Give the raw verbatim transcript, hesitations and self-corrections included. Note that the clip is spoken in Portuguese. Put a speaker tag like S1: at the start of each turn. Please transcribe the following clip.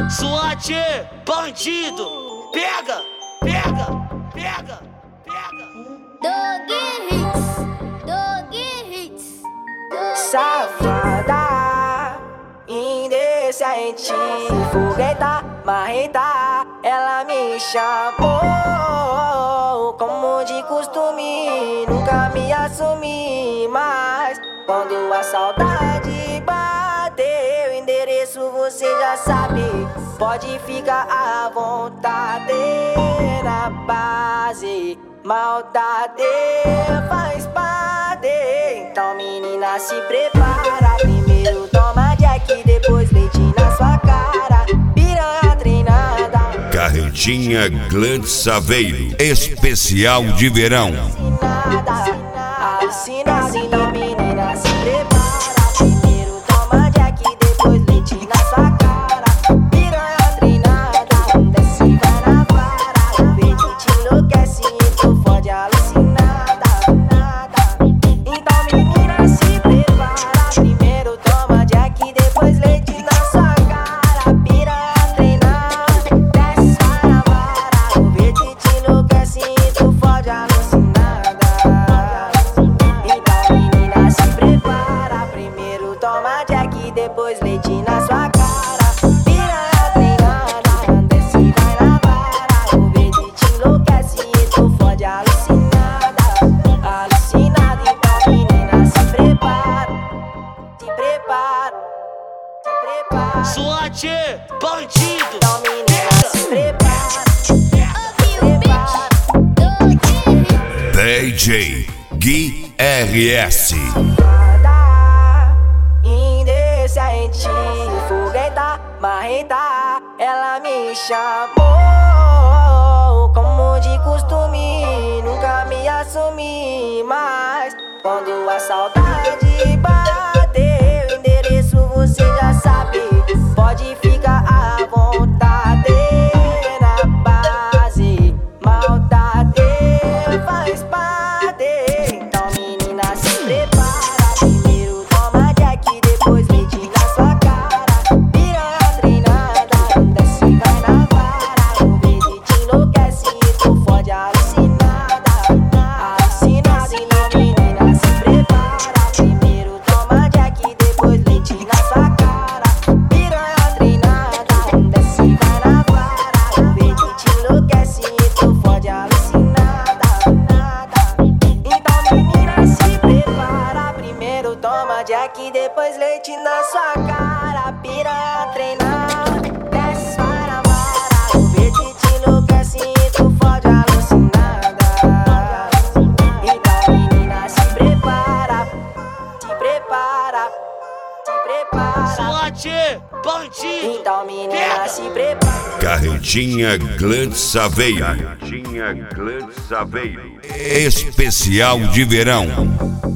S1: SWAT, bandido, pega, pega, pega, pega.
S2: Dog hits, dog hits,
S3: Safada, indecente, fogueta, marreta, ela me chamou como de costume, nunca me assumi, mas quando a saudade bateu, endereço você já sabe, pode ficar à vontade, na base, maldade faz parte, então menina se prepara, primeiro toma Jack, depois leite na sua cara, piranha treinada,
S4: Carretinha Glandes Saveiro, especial de verão.
S3: Alucinada, então menina se prepara, primeiro toma Jack, depois leite na sua cara, piranha treinada, desce e vai na vara, o verde te enlouquece e tu fode alucinada, então menina se prepara, primeiro toma Jack, depois leite na sua cara, piranha treinada, desce e vai na vara, o verde te enlouquece e tu fode alucinada. Depois leite na sua cara, piranha treinada, desce e vai na vara, o verde te enlouquece e tu fode alucinada, alucinada, então menina se prepara, se prepara, se prepara.
S1: SWAT, bandido,
S3: Então menina se prepara, se prepara.
S4: D J Gui R S.
S3: Indecente, fogueta, marreta, ela me chamou como de costume, nunca me assumi, mas quando a saudade bateu, endereço você já sabe, pode ficar à vontade, na base, maldade faz parte, então menina se prepara, primeiro toma Jack, depois leite na sua cara, piranha treinada, desce e vai na vara, o verde te enlouquece e tu fode alucinada, alucinada, então menina se prepara, primeiro toma Jack, depois leite na sua cara, piranha treinada, desce e vai na vara, o verde te enlouquece e tu fode alucinada, então menina se prepara, primeiro toma Jack, depois leite na sua cara, piranha treinada, desce vai na vara, o verde te enlouquece e tu fode alucinada, então menina se prepara, se prepara, se prepara,
S1: SWAT, bandido,
S3: então menina se prepara.
S4: Carretinha Glandes Saveiro. Carretinha Glandes Saveiro, especial de verão.